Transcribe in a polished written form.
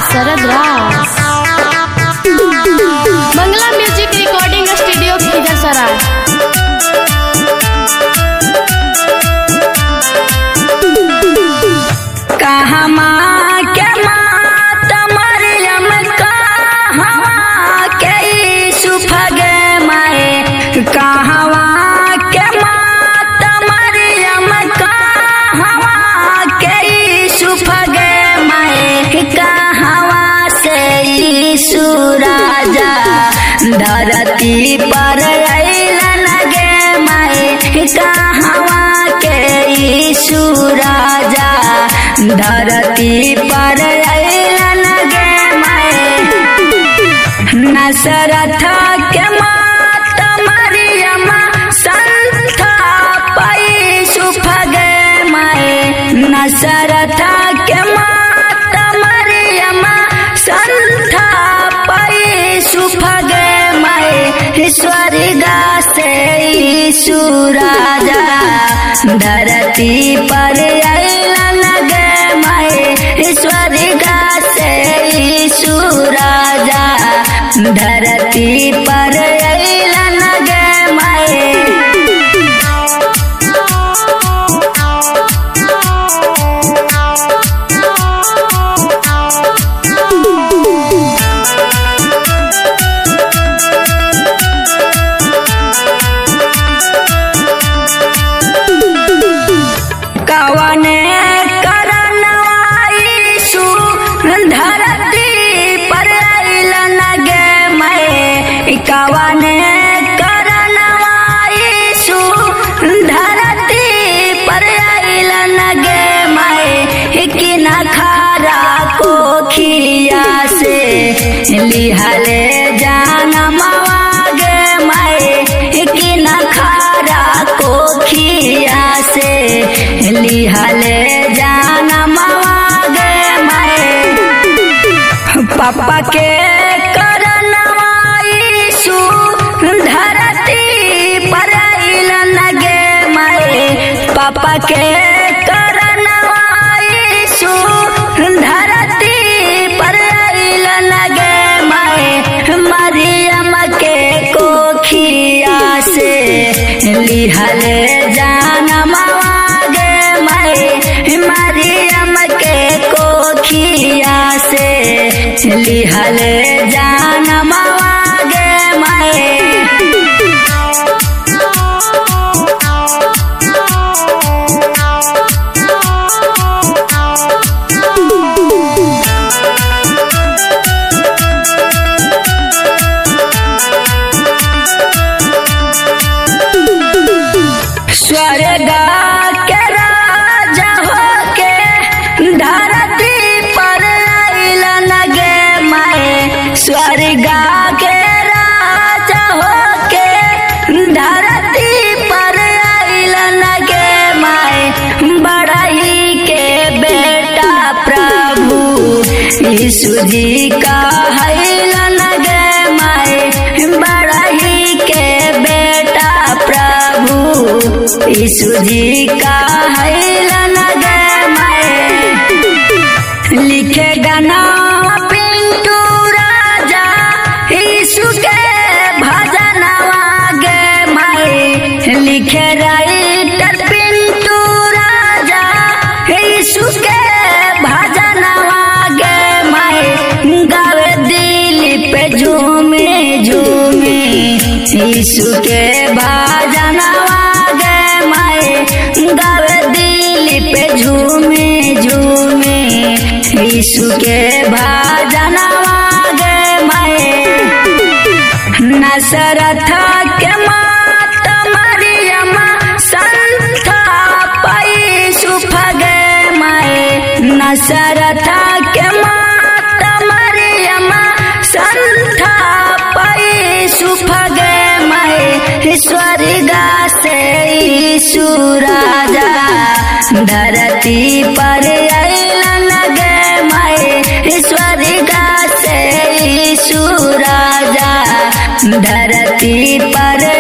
शरद Raj. Mangla music recording studio Khizarsarai. कहमा के मात मरियम कहवा के सुफगे माए कहवा के मात मरियम कहवा के सुफगे माए कहवा से यीशु राजा धरती पर अइलन गे माए कहवा के यीशु राजा धरती पर अइलन गे माए नसरथ के मात मरियम संथ पई सुफगे माए नसरथ के मात मरियम संथ पई सुफगे माए स्वर्ग से यीशु राजा धरती पर अइलन गे माए स्वर्ग से यीशु राजा धरती पर अइलन गे माए। कवने करनवा यीशु धरती पर अइलन गे माए कवने करनवा यीशु धरती पर अइलन गे माए कि न खारा को खिया से लिहले जानमवा गे माए कि न खारा को खिया से लिहले जानमवा गे माए पापा के करनवा यीशु धरती पर अइलन गे माए पापा के करनवा यीशु धरती पर अइलन गे माए मरियम के कोखिया से लिहले जानमवा गे माए मरियम के कोखिया से लिहले जानमवा गे माए। स्वर्ग के राजा होके धरती पर अइलन गे माए स्वर्ग के राजा होके धरती पर अइलन गे माए बड़ाई के बेटा प्रभु यीशु जी का अइलन गे माए बड़ाई के बेटा प्रभु यीशु जी का अइलन गे माए लिखे गाना पिंटू राजा यीशु के भजनवा गे माए लिखे राइटर पिंटू राजा यीशु के भजनवा गे माए गावे दिल पे झूमे झूमे यीशु के भजनवा गे माए गावे दिल पे झूमे झूमे यीशु के भजनवा गे माए नसरथ के मात मरियम संथ पई सुफगे माए नसरथ के मात मरियम संथ पई सुफगे माए स्वर्ग से यीशु राजा धरती पर अइलन गे माए स्वर्ग से यीशु राजा धरती पर